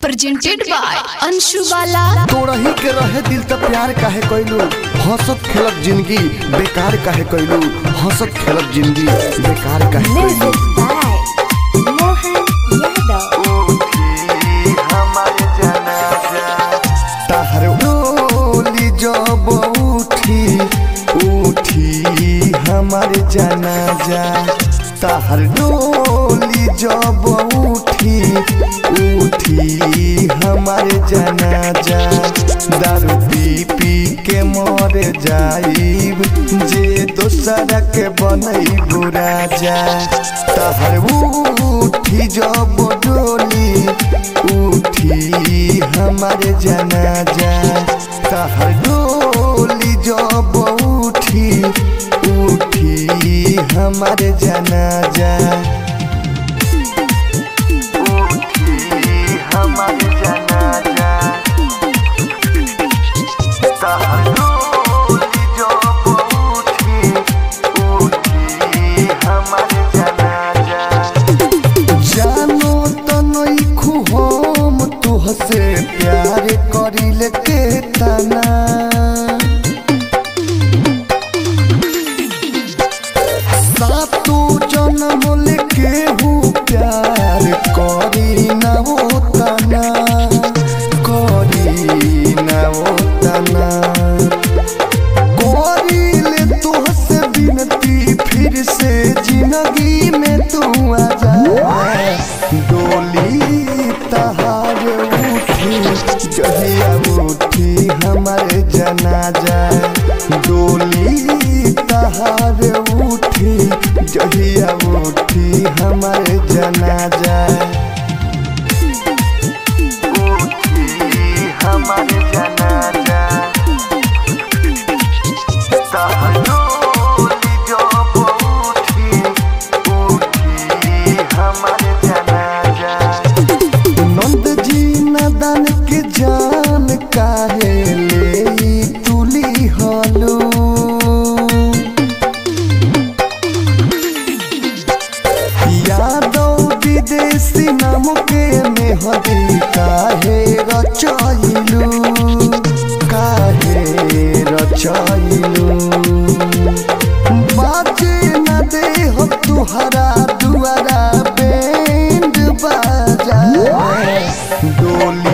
Presented by Anshu बाला। तोरा ही के रहे दिल त प्यार काहे कइलू, हंसत खेलत जिंदगी बेकार काहे कइलू, हंसत खेलत जिंदगी बेकार काहे कइलू। ताहर डोली जब उठी उठी हमारे जनाजा, ताहर डोली जब उठी उठी हमारे जनाजा। दारू पी पी के मर जाइब जे दोसरा के बनैबू राजा। ताहर उठी जब डोली उठी हमारे जनाजा, ताहर डोली जब उठी उठी हमारे जनाजा। हमारे जनाजा ताहर डोली जब उठी उठी हमारे जनाजा। जानो तो नइखु हम तुहसे प्यार करिले के तना, सातो जन्म लेके हूँ प्यार करी ना वो तना, करी ना वो तना। करिले तुहसे विनती फिर से जिंदगी में तू आ जा। डोली तहार उठी जहिया उठी हमारे जनाजा, डोली तहार उठी जहिया उठी हमारे जनाजा। उठी हमारे जनाजा ताहर डोली जब उठी उठी हमारे जनाजा। नंद जी नदन के जान काहे ले तुली हलू, यादव विदेशी नाम के मेहदी काहे रचैलू, काहे रचैलू। बाजे न दे हो तुहरा दुआरा बैंड बाजा। डोली